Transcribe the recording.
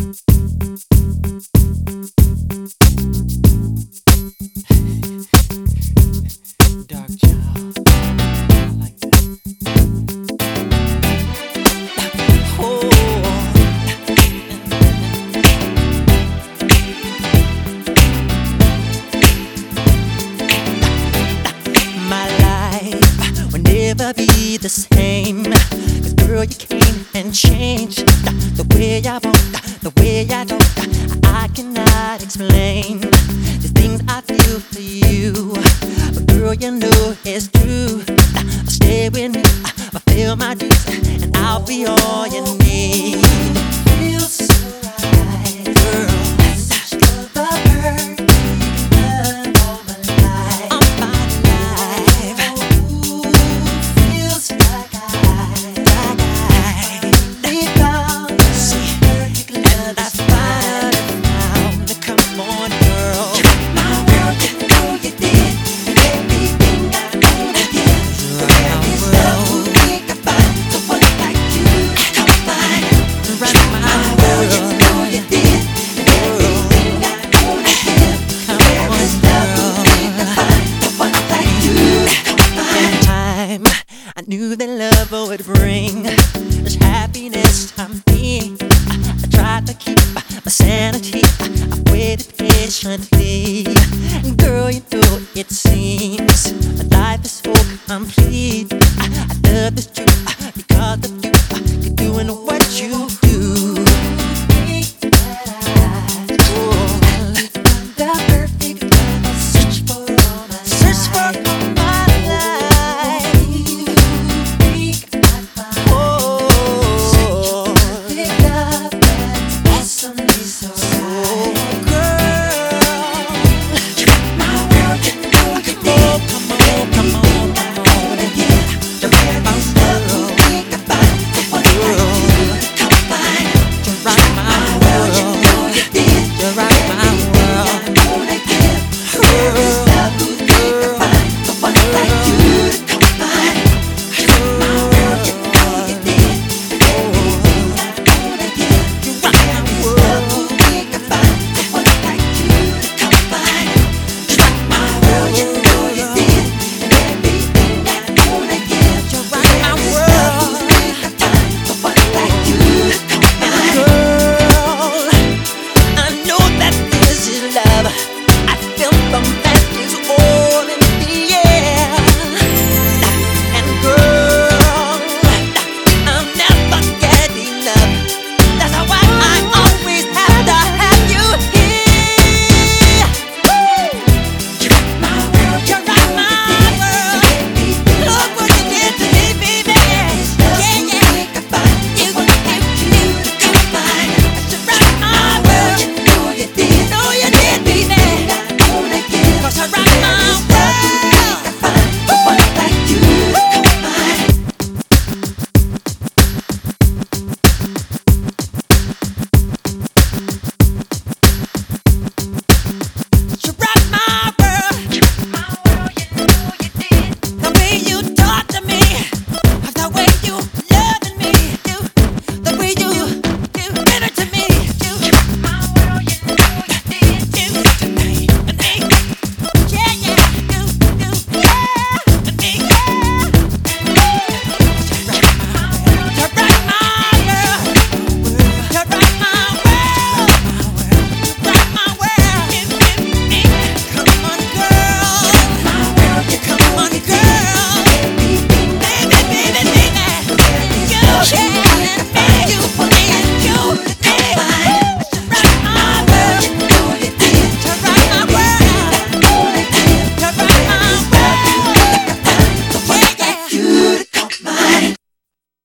Dark child, I like that. Oh, my life will never be the same. 'Cause girl, you came and changed the way I walk, the way I talk. I cannot explain the things I feel for you. But girl, you know it's true. Stay with me, fulfill my dreams, and I'll be all you need. Feels so right, girl. Such the perfect love all my life. All my life. Ooh, feels like they found the perfect love. And I found it now. Come on, girl. My world, you know you did everything I could have given. There is love we can find someone like you. Come find my world, you know you did everything I could have given. There is love we can find someone like you. Come find. Time I knew that love would bring this happiness to me. I tried to keep my sanity. I waited patiently. Girl, you know it seems my life is so complete. I love this truth because the